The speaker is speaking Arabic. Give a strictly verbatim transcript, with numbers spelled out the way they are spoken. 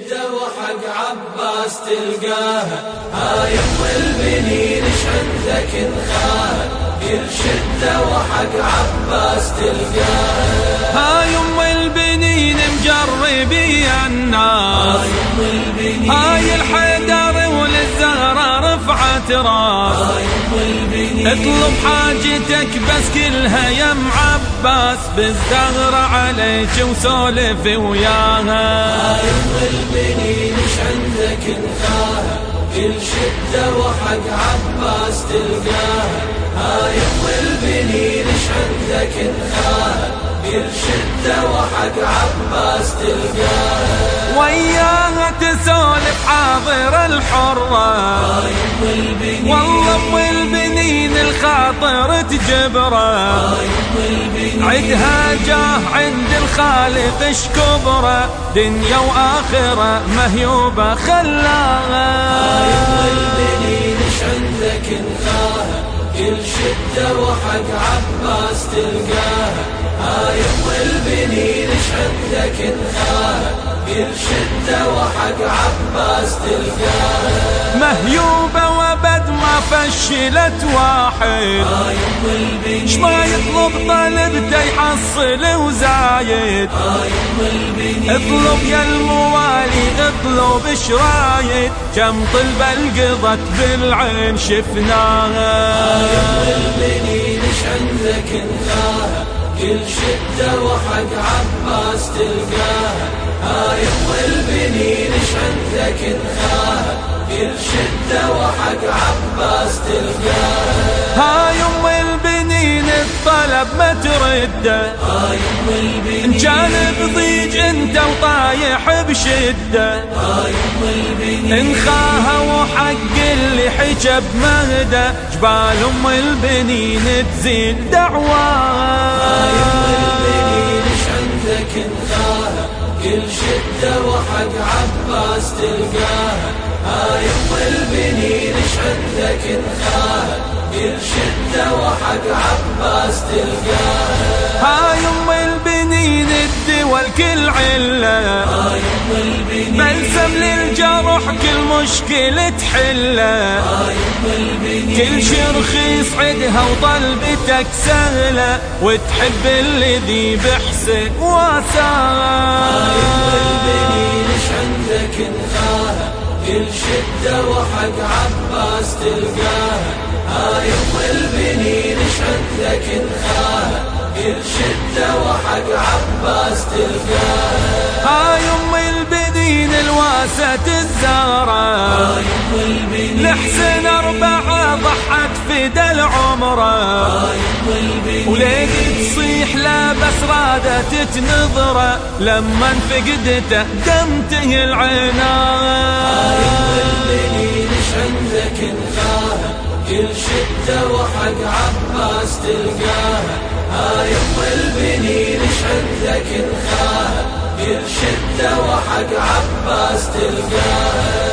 شدة وحق عباس تلقاها، هاي ام البنين اش عندك نخاها، كل شدة وحق عباس تلقاها. هاي ام البنين مجربي الناس، هاي ام البنين هاي الحيدر وللزهرة رفعت راس. هاي ام البنين اطلب حاجتك بس كلها يا ام عباس، بالزهرة عليك وسولف وياها. هاي ام البنين اش عندك نخاها، كل شدة وحق عباس تلقاها. هاي ام البنين اش عندك نخاها، كل شدة وحق عباس تلقاها. وياها تسولف حاضر الحرة، هاي ام البنين والله ام البنين الخاطر تجبره. هاي ام البنين عدها جاه عند الخالق اش كبره، دنيا واخره مهيوبه خلاها. هاي ام البنين اش عندك نخاها، كل شدة وحق عباس تلقاها. هاي ام البنين اش عندك نخاها، كل شدة وحق عباس تلقاها. مهيوبه وبد ما فشلت واحد، هاي ام البنين شما يطلب طلبته يحصل وزايد. هاي ام البنين اطلب يا الموالي اطلب شرايد، كم طلبة القضت بالعين شفناها. هاي ام البنين اش عندك نخاها، كل شدة وحق عباس تلقاها. هاي ام البنين اش عندك نخاها، كل شدة وحق عباس تلقاها. هاي ام البنين الطلب ما ترده، هاي ام البنين ان كان بضيج انت وطايح بشده. هاي ام البنين انخاها وحق اللي حجب مهده، جبال ام البنين تزيد دعواها. هاي ام البنين اش عندك نخاها، كل شدة وحق عباس تلقاها. هاي ام البنين اش عندك نخاها، كل شدة وحق عباس تلقاها. هاي ام البنين الدول كل عله، هاي ام البنين بلسم للجرح كل مشكلة تحله. هاي ام البنين كل شي رخيص عدها وطلبتك سهلة، وتحب الذي بحسن واساه. هاي ام البنين اش عندك نخاها، كل شدة وحق عباس تلقاها. هاي ام البنين اش عندك نخاها، كل شدة وحق عباس تلقاها. هاي ام البنين الواسة الزهرة، هاي ام البنين لحسن أربعة ضحت فدا العمرة. هاي ام البنين وليدي تصيح لا بس رادت تنظره، لما انفقدته دمته العناء. هاي ام البنين اش عندك نخاها، كل شدة وحق عباس تلقاها. هاي ام البنين اش عندك نخاها، كل شدة وحق عباس تلقاها.